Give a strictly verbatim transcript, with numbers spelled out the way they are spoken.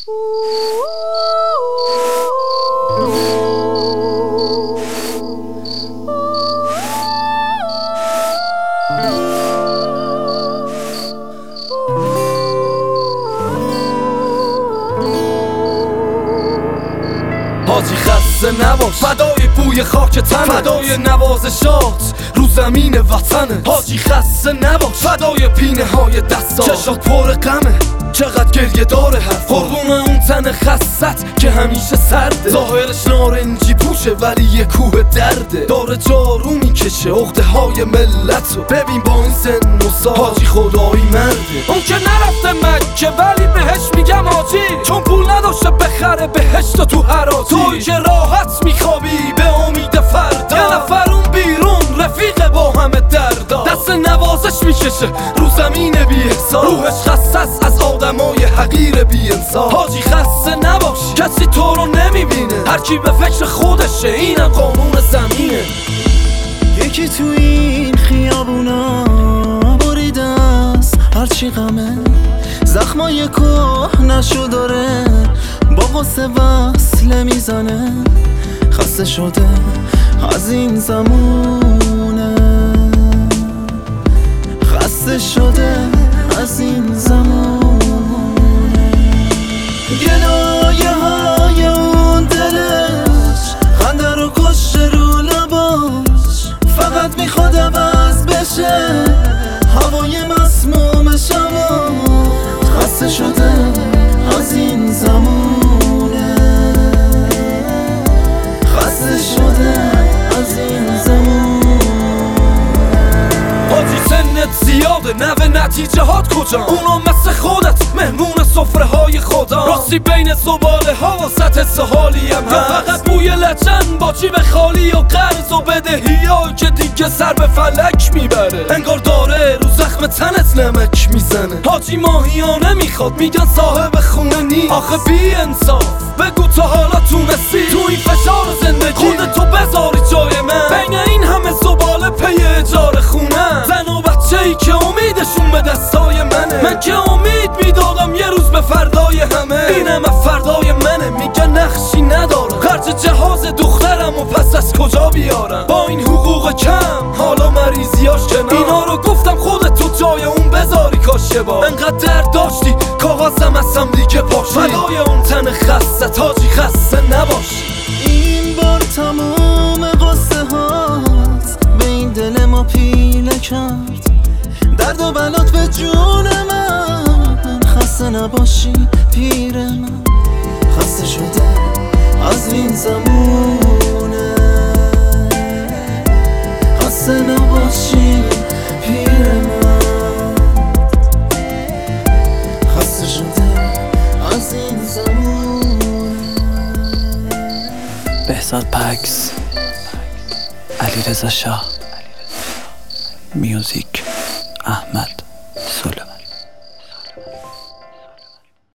حاجی خسته نباش، فدای بوی خاک تنه، فدای نوازشات رو زمین وطنه. حاجی خسته نباش، فدای پینه های دستات، چشات پر غمه، چقدر گریه داره حرف، قربون اون تن خست که همیشه سرده. ظاهرش نارنجی پوشه ولی یه کوه درده، داره جارو میکشه عقده های ملتو. ببین با این سن و سال حاجی خدایی مرده. اون که نرفته مکه ولی بهش میگم حاجی، چون پول نداشته بخره بهشت تو حراجی. توی که راحت میخوابی به امید فردا، یه نفر اون بیرون رفیق با همه دردا، دست نوازش میکشه رو زمین بی احساس، روحش خسته از آدمای حقیر بی انصاف. حاجی خسته نباش، کسی تو رو نمیبینه، هر کی به فکر خودشه، اینم قانون زمینه. یکی تو این خیابونا بریده است هرچی غمه، زخمای کهنشو داره با غصه وصله میزنه. خسته شده از این زمونه، خسته شده از این زمونه. گلایه های اون دلش خنده رو کشته رو لباش، فقط میخواد عوض بشه هوای مسموم شما. خسته شده از این زمونه، خسته شده از این زمونه. حاجی سنت زیاده، نوه نتیجه هات کجا؟ اونا مثل خودت مهمون سفره های خدا، راستی بین زباله ها و سطح سهالی هم یا فقط بوی لجن با جیب خالی و قرض و بدهی ها که دیگه سر به فلک میبره. انگار داره رو زخم تنت نمک میزنه. حاجی ماهیانه میخواد، میگن صاحب خونه نیست. آخه بی انصاف بگو تا حالا تونستی تو این فشار زندگی خودتو بذاری جای من، بین این همه زباله پی اجاره خونه. زن و بچه ای که امیدشون به دستای منه، من که امید میدادم یه روز به فردای همه. اینم فردای منه، میگن نقشی ندارم، خرج جهاز دخترم و پس از کجا بیارم با این حقوق کم. حالا مریضیاش کنار، اینا رو گفتم خودت تو جای اون بذاری کاشه با انقدر درد داشتی کاغذم ازم دیگه پاشی. فدای اون تن خسته حاجی خسته نباش. این بار تمام قصه هات به این دل ما پیله کرد، درد و بلات به جون من. خسته نباشی پیر من، خسته شده از این زمونه. خسته نباشی پیر من، خسته شده از این زمونه. بهزاد پکس، علیرضا شاه، میوزیک احمد.